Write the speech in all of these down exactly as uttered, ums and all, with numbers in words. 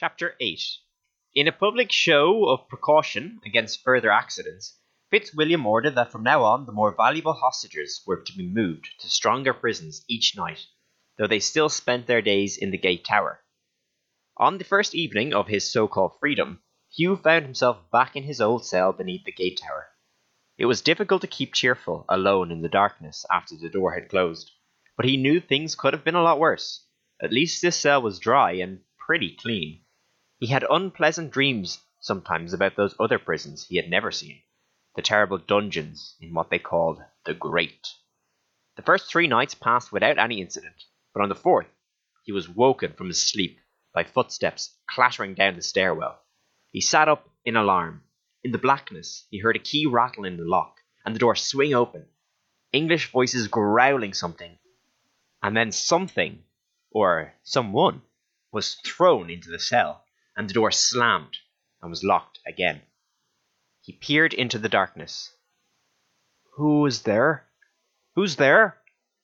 Chapter eight. In a public show of precaution against further accidents, Fitzwilliam ordered that from now on the more valuable hostages were to be moved to stronger prisons each night, though they still spent their days in the Gate Tower. On the first evening of his so-called freedom, Hugh found himself back in his old cell beneath the Gate Tower. It was difficult to keep cheerful, alone in the darkness after the door had closed, but he knew things could have been a lot worse. At least this cell was dry and pretty clean. He had unpleasant dreams sometimes about those other prisons he had never seen, the terrible dungeons in what they called the Great. The first three nights passed without any incident, but on the fourth he was woken from his sleep by footsteps clattering down the stairwell. He sat up in alarm. In the blackness he heard a key rattle in the lock and the door swing open, English voices growling something, and then something, or someone, was thrown into the cell, and the door slammed and was locked again. He peered into the darkness. Who is there? Who's there?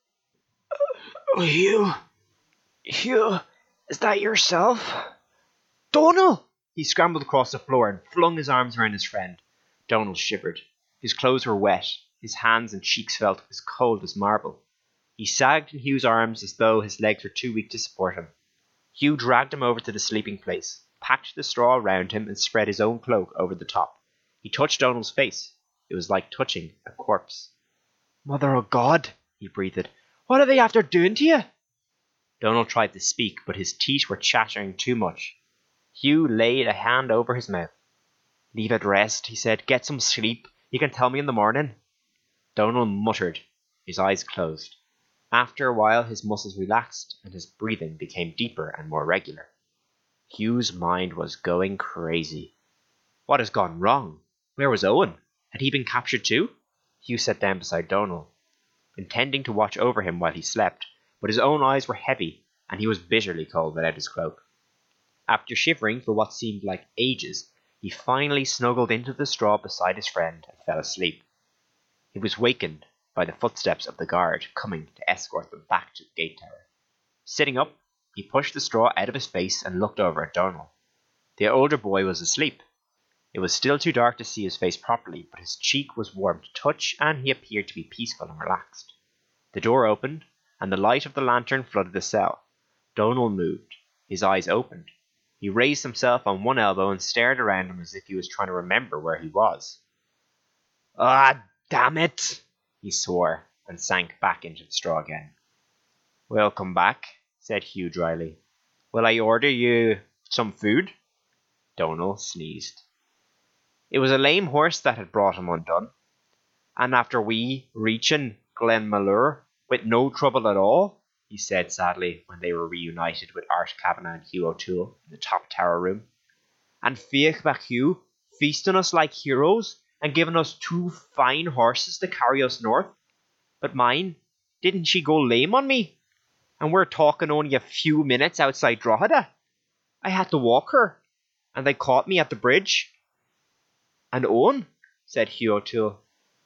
Oh, Hugh. Hugh, is that yourself? Donal! He scrambled across the floor and flung his arms around his friend. Donal shivered. His clothes were wet. His hands and cheeks felt as cold as marble. He sagged in Hugh's arms as though his legs were too weak to support him. Hugh dragged him over to the sleeping place, packed the straw around him and spread his own cloak over the top. He touched Donal's face. It was like touching a corpse. Mother of God, he breathed. What are they after doing to you? Donal tried to speak, but his teeth were chattering too much. Hugh laid a hand over his mouth. Leave it rest, he said. Get some sleep. You can tell me in the morning. Donal muttered. His eyes closed. After a while his muscles relaxed and his breathing became deeper and more regular. Hugh's mind was going crazy. What has gone wrong? Where was Owen? Had he been captured too? Hugh sat down beside Donal, intending to watch over him while he slept, but his own eyes were heavy and he was bitterly cold without his cloak. After shivering for what seemed like ages, he finally snuggled into the straw beside his friend and fell asleep. He was wakened by the footsteps of the guard coming to escort them back to the Gate Tower. Sitting up, he pushed the straw out of his face and looked over at Donal. The older boy was asleep. It was still too dark to see his face properly, but his cheek was warm to touch and he appeared to be peaceful and relaxed. The door opened and the light of the lantern flooded the cell. Donal moved. His eyes opened. He raised himself on one elbow and stared around him as if he was trying to remember where he was. Ah, damn it! He swore and sank back into the straw again. Welcome back, said Hugh dryly. Will I order you some food? Donal sneezed. It was a lame horse that had brought him undone, and after we reaching Glenmalure with no trouble at all, he said sadly when they were reunited with Art Kavanagh and Hugh O'Toole in the top tower room. And Fiach back Hugh feasting us like heroes and giving us two fine horses to carry us north. But mine, didn't she go lame on me? And we're talking only a few minutes outside Drogheda. I had to walk her, and they caught me at the bridge. And Owen, said Hugh O'Toole.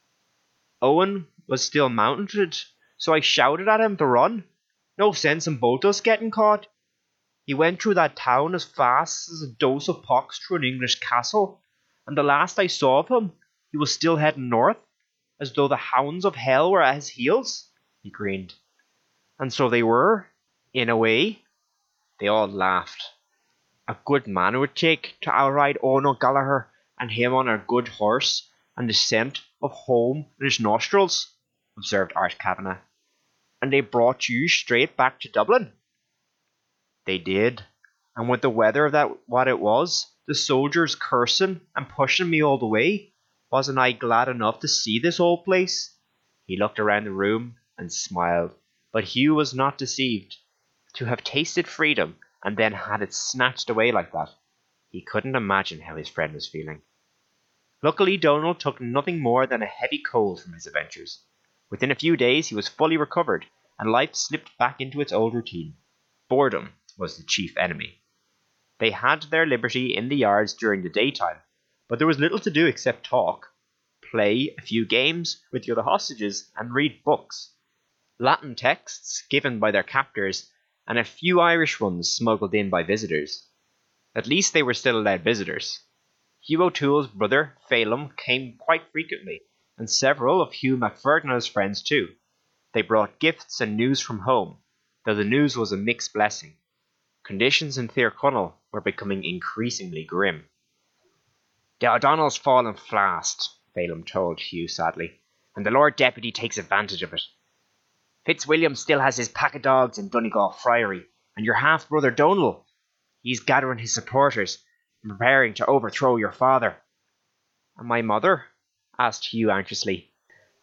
Owen was still mounted, so I shouted at him to run. No sense in both us getting caught. He went through that town as fast as a dose of pox through an English castle, and the last I saw of him, he was still heading north, as though the hounds of hell were at his heels. He grinned. And so they were, in a way. They all laughed. A good man it would take to outride Owen O'Gallagher and him on a good horse and the scent of home in his nostrils, observed Art Kavanagh. And they brought you straight back to Dublin. They did, and with the weather that what it was, the soldiers cursing and pushing me all the way, wasn't I glad enough to see this old place? He looked around the room and smiled, but Hugh was not deceived. To have tasted freedom and then had it snatched away like that, he couldn't imagine how his friend was feeling. Luckily, Donal took nothing more than a heavy cold from his adventures. Within a few days he was fully recovered, and life slipped back into its old routine. Boredom was the chief enemy. They had their liberty in the yards during the daytime, but there was little to do except talk, play a few games with the other hostages, and read books. Latin texts given by their captors, and a few Irish ones smuggled in by visitors. At least they were still allowed visitors. Hugh O'Toole's brother, Phelim, came quite frequently, and several of Hugh MacFerdinand's friends too. They brought gifts and news from home, though the news was a mixed blessing. Conditions in Tyrconnell were becoming increasingly grim. "The O'Donnell's fallen fast," Phelim told Hugh sadly, "and the Lord Deputy takes advantage of it. Fitzwilliam still has his pack of dogs in Donegal Friary, and your half-brother Donal, he's gathering his supporters and preparing to overthrow your father." "And my mother?" asked Hugh anxiously.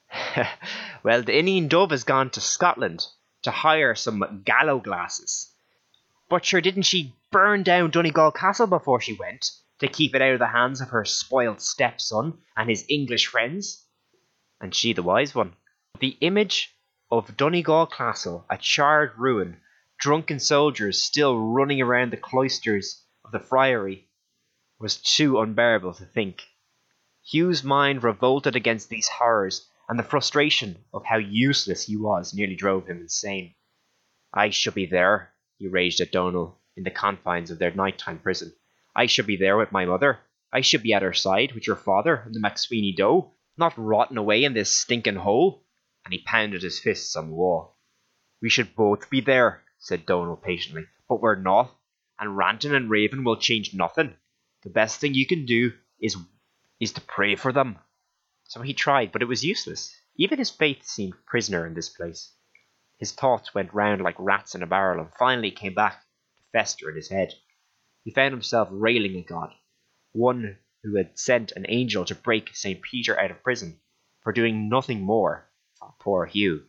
"Well, the Ineen Dove has gone to Scotland to hire some gallow glasses. But sure, didn't she burn down Donegal Castle before she went, to keep it out of the hands of her spoilt stepson and his English friends? And she the wise one." The image of Donegal Castle, a charred ruin, drunken soldiers still running around the cloisters of the friary, was too unbearable to think. Hugh's mind revolted against these horrors, and the frustration of how useless he was nearly drove him insane. "I should be there," he raged at Donal, in the confines of their nighttime prison. "I should be there with my mother. I should be at her side with your father and the MacSweeney doe, not rotting away in this stinking hole." And he pounded his fists on the wall. "We should both be there," said Donal patiently, "but we're not, and ranting and raving will change nothing. The best thing you can do is is to pray for them." So he tried, but it was useless. Even his faith seemed prisoner in this place. His thoughts went round like rats in a barrel, and finally came back to fester in his head. He found himself railing at God, one who had sent an angel to break Saint Peter out of prison, for doing nothing more for poor Hugh.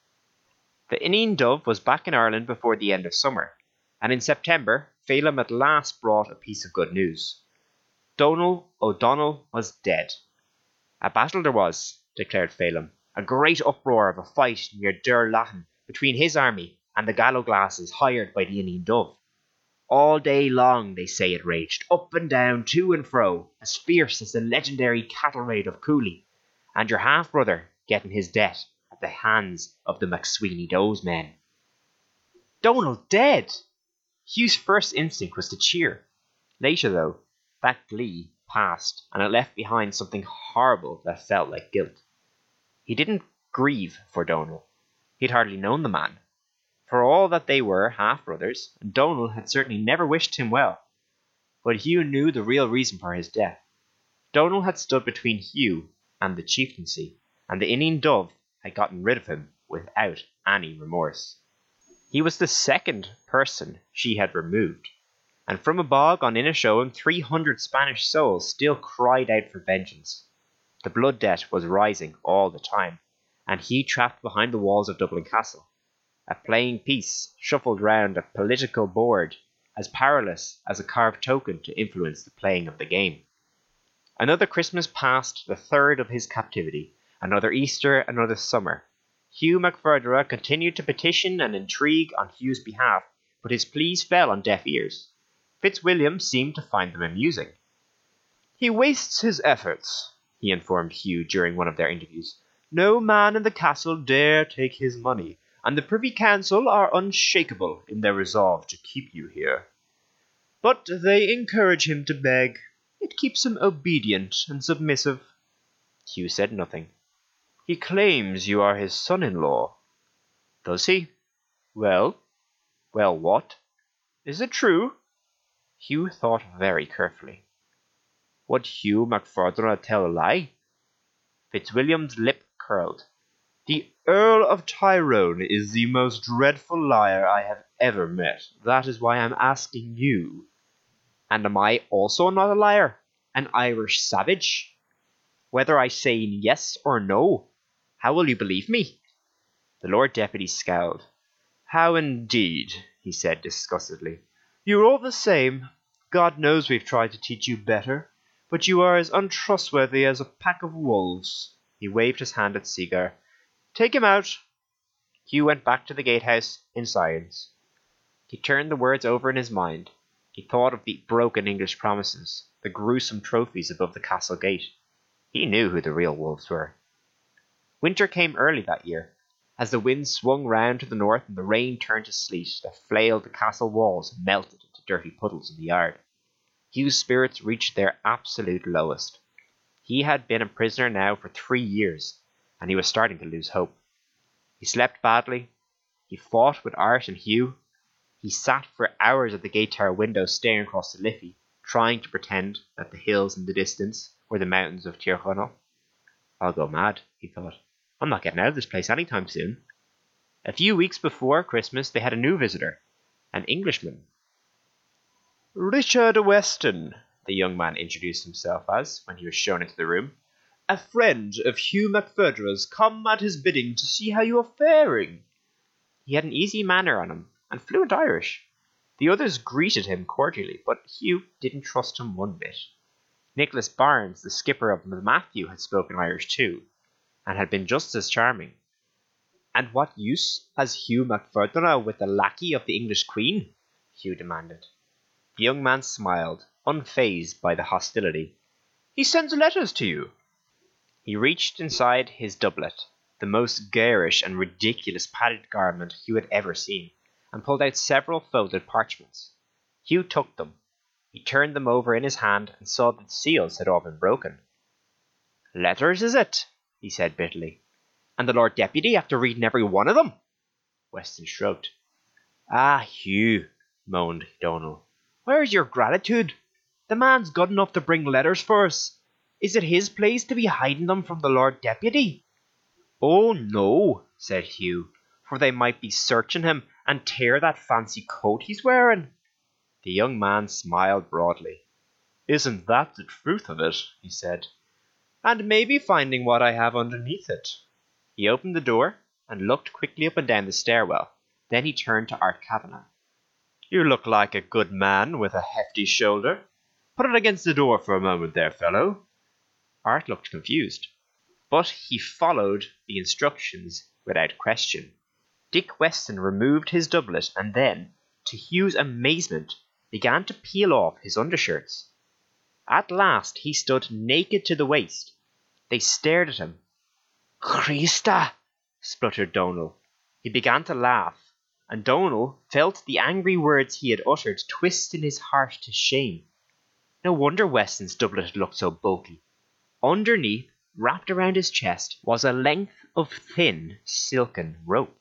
The Ineen Dove was back in Ireland before the end of summer, and in September, Phelim at last brought a piece of good news. Donal O'Donnell was dead. "A battle there was," declared Phelim, "a great uproar of a fight near Dur Latin between his army and the gallow glasses hired by the Ineen Dove. All day long, they say, it raged, up and down, to and fro, as fierce as the legendary cattle raid of Cooley, and your half-brother getting his death at the hands of the MacSweeney Doe's men." Donal dead! Hugh's first instinct was to cheer. Later, though, that glee passed, and it left behind something horrible that felt like guilt. He didn't grieve for Donal. He'd hardly known the man. For all that they were half-brothers, and Donal had certainly never wished him well. But Hugh knew the real reason for his death. Donal had stood between Hugh and the chieftaincy, and the Ineen Dove had gotten rid of him without any remorse. He was the second person she had removed, and from a bog on Inishowen, three hundred Spanish souls still cried out for vengeance. The blood debt was rising all the time, and he trapped behind the walls of Dublin Castle, a playing piece shuffled round a political board, as powerless as a carved token to influence the playing of the game. Another Christmas passed, the third of his captivity, another Easter, another summer. Hugh MacFerdinand continued to petition and intrigue on Hugh's behalf, but his pleas fell on deaf ears. Fitzwilliam seemed to find them amusing. "He wastes his efforts," he informed Hugh during one of their interviews. "No man in the castle dare take his money, and the Privy Council are unshakable in their resolve to keep you here. But they encourage him to beg. It keeps him obedient and submissive." Hugh said nothing. "He claims you are his son-in-law." "Does he? Well, well what? Is it true?" Hugh thought very carefully. Would Hugh MacFerdinand tell a lie? Fitzwilliam's lip curled. "The Earl of Tyrone is the most dreadful liar I have ever met. That is why I am asking you." "And am I also not a liar? An Irish savage? Whether I say yes or no, how will you believe me?" The Lord Deputy scowled. "How indeed?" he said disgustedly. "You're all the same. God knows we've tried to teach you better, but you are as untrustworthy as a pack of wolves." He waved his hand at Seagar. "Take him out." Hugh went back to the gatehouse in silence. He turned the words over in his mind. He thought of the broken English promises, the gruesome trophies above the castle gate. He knew who the real wolves were. Winter came early that year. As the wind swung round to the north and the rain turned to sleet that flailed the castle walls and melted into dirty puddles in the yard. Hugh's spirits reached their absolute lowest. He had been a prisoner now for three years, and he was starting to lose hope. He slept badly. He fought with Art and Hugh. He sat for hours at the gate tower window staring across the Liffey, trying to pretend that the hills in the distance were the mountains of Tir Conal. I'll go mad, he thought. I'm not getting out of this place anytime soon. A few weeks before Christmas, they had a new visitor, an Englishman. Richard Weston, the young man introduced himself as when he was shown into the room. A friend of Hugh MacFurdra's, come at his bidding to see how you are faring. He had an easy manner on him, and fluent Irish. The others greeted him cordially, but Hugh didn't trust him one bit. Nicholas Barnes, the skipper of the Matthew, had spoken Irish too, and had been just as charming. And what use has Hugh MacFurdra with the lackey of the English Queen? Hugh demanded. The young man smiled, unfazed by the hostility. He sends letters to you. He reached inside his doublet, the most garish and ridiculous padded garment Hugh had ever seen, and pulled out several folded parchments. Hugh took them. He turned them over in his hand and saw that the seals had all been broken. Letters, is it? He said bitterly. And the Lord Deputy after reading every one of them? Weston shrugged. Ah, Hugh, moaned Donal. Where is your gratitude? The man's good enough to bring letters for us. Is it his place to be hiding them from the Lord Deputy? Oh, no, said Hugh, for they might be searching him and tear that fancy coat he's wearing. The young man smiled broadly. Isn't that the truth of it? He said. And maybe finding what I have underneath it. He opened the door and looked quickly up and down the stairwell. Then he turned to Art Kavanagh. You look like a good man with a hefty shoulder. Put it against the door for a moment there, fellow. Art looked confused, but he followed the instructions without question. Dick Weston removed his doublet and then, to Hugh's amazement, began to peel off his undershirts. At last he stood naked to the waist. They stared at him. Christa! Spluttered Donal. He began to laugh, and Donal felt the angry words he had uttered twist in his heart to shame. No wonder Weston's doublet had looked so bulky. Underneath, wrapped around his chest, was a length of thin, silken rope.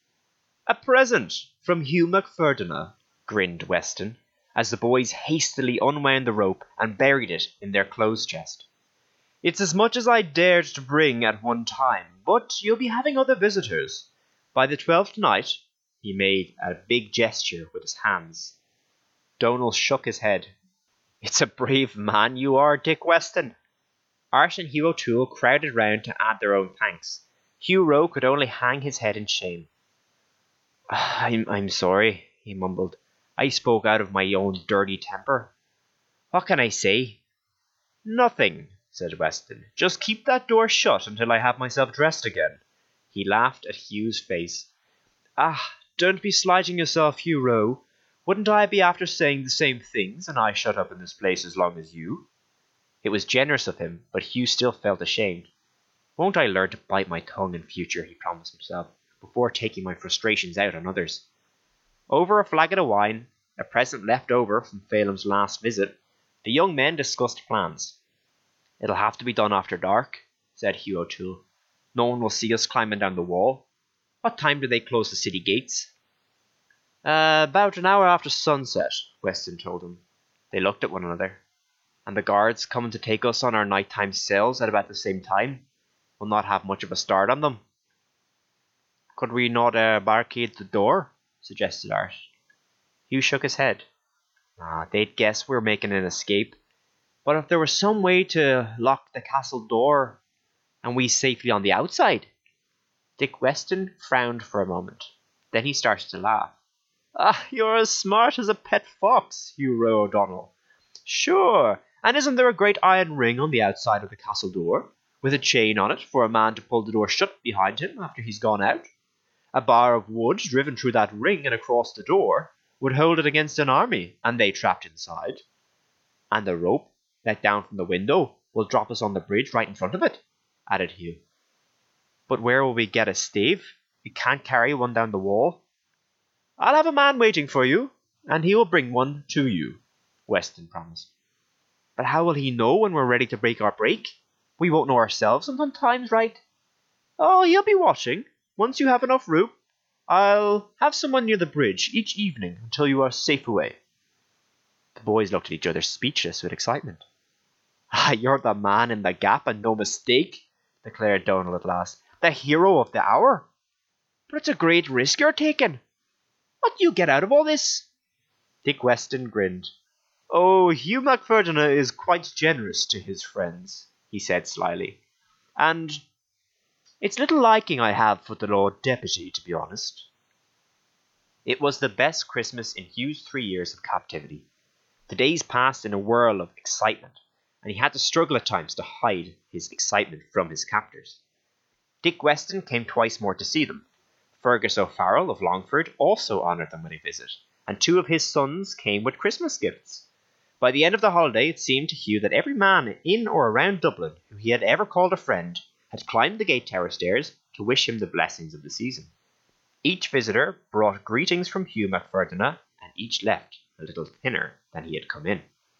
A present from Hugh MacFurdra, grinned Weston, as the boys hastily unwound the rope and buried it in their clothes chest. It's as much as I dared to bring at one time, but you'll be having other visitors. By the twelfth night, he made a big gesture with his hands. Donal shook his head. It's a brave man you are, Dick Weston. Art and Hugh O'Toole crowded round to add their own thanks. Hugh Rowe could only hang his head in shame. I'm, I'm sorry, he mumbled. I spoke out of my own dirty temper. What can I say? Nothing, said Weston. Just keep that door shut until I have myself dressed again. He laughed at Hugh's face. Ah, don't be slighting yourself, Hugh Rowe. Wouldn't I be after saying the same things, and I shut up in this place as long as you? It was generous of him, but Hugh still felt ashamed. Won't I learn to bite my tongue in future, he promised himself, before taking my frustrations out on others. Over a flagon of wine, a present left over from Phelim's last visit, the young men discussed plans. It'll have to be done after dark, said Hugh O'Toole. No one will see us climbing down the wall. What time do they close the city gates? Uh, about an hour after sunset, Weston told him. They looked at one another. And the guards coming to take us on our nighttime sails at about the same time will not have much of a start on them. Could we not uh, barricade the door? Suggested Art. Hugh shook his head. Ah, they'd guess we're making an escape. But if there was some way to lock the castle door and we safely on the outside. Dick Weston frowned for a moment. Then he started to laugh. Ah, you're as smart as a pet fox, Hugh Rowe O'Donnell. Sure, and isn't there a great iron ring on the outside of the castle door, with a chain on it for a man to pull the door shut behind him after he's gone out? A bar of wood driven through that ring and across the door would hold it against an army, and they trapped inside. And the rope, let down from the window, will drop us on the bridge right in front of it, added Hugh. But where will we get a stave? We can't carry one down the wall. I'll have a man waiting for you, and he will bring one to you, Weston promised. But how will he know when we're ready to break our break? We won't know ourselves sometimes, right? Oh, he'll be watching. Once you have enough room, I'll have someone near the bridge each evening until you are safe away. The boys looked at each other, speechless with excitement. Ah, you're the man in the gap and no mistake, declared Donal at last. The hero of the hour. But it's a great risk you're taking. What do you get out of all this? Dick Weston grinned. Oh, Hugh MacFerdinand is quite generous to his friends, he said slyly. And it's little liking I have for the Lord Deputy, to be honest. It was the best Christmas in Hugh's three years of captivity. The days passed in a whirl of excitement, and he had to struggle at times to hide his excitement from his captors. Dick Weston came twice more to see them. Fergus O'Farrell of Longford also honoured them with a visit, and two of his sons came with Christmas gifts. By the end of the holiday, it seemed to Hugh that every man in or around Dublin who he had ever called a friend had climbed the gate tower stairs to wish him the blessings of the season. Each visitor brought greetings from Hugh MacFerdinand, and each left a little thinner than he had come in.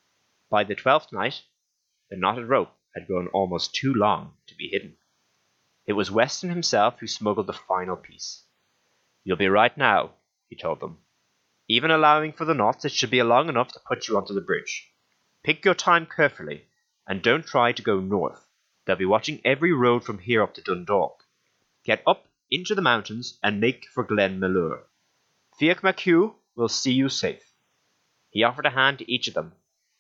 By the twelfth night, the knotted rope had grown almost too long to be hidden. It was Weston himself who smuggled the final piece. You'll be right now, he told them. Even allowing for the knots, it should be long enough to put you onto the bridge. Pick your time carefully, and don't try to go north. They'll be watching every road from here up to Dundalk. Get up into the mountains and make for Glen Malure. Fiach MacHugh will see you safe. He offered a hand to each of them.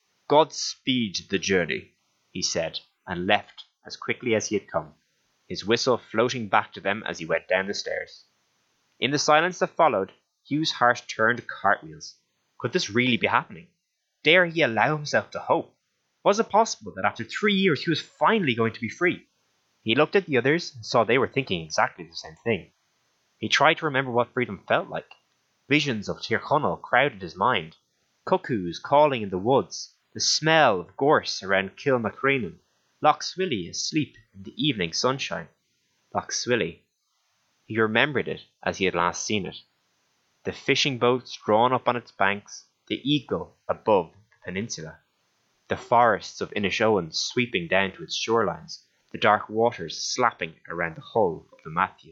Godspeed the journey, he said, and left as quickly as he had come, his whistle floating back to them as he went down the stairs. In the silence that followed, Hugh's heart turned cartwheels. Could this really be happening? Dare he allow himself to hope? Was it possible that after three years he was finally going to be free? He looked at the others and saw they were thinking exactly the same thing. He tried to remember what freedom felt like. Visions of Tirchonel crowded his mind. Cuckoos calling in the woods, the smell of gorse around Kilmacrenan, Loch Swilly asleep in the evening sunshine. Loch Swilly. He remembered it as he had last seen it. The fishing boats drawn up on its banks, the eagle above the peninsula, the forests of Inishowen sweeping down to its shorelines, the dark waters slapping around the hull of the Matthew.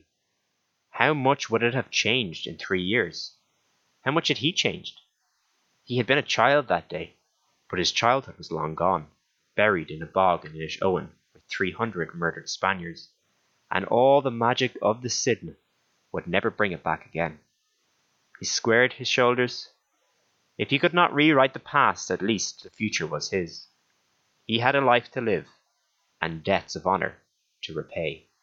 How much would it have changed in three years? How much had he changed? He had been a child that day, but his childhood was long gone, buried in a bog in Inishowen with three hundred murdered Spaniards, and all the magic of the Sidna would never bring it back again. He squared his shoulders. If he could not rewrite the past, at least the future was his. He had a life to live, and debts of honour to repay.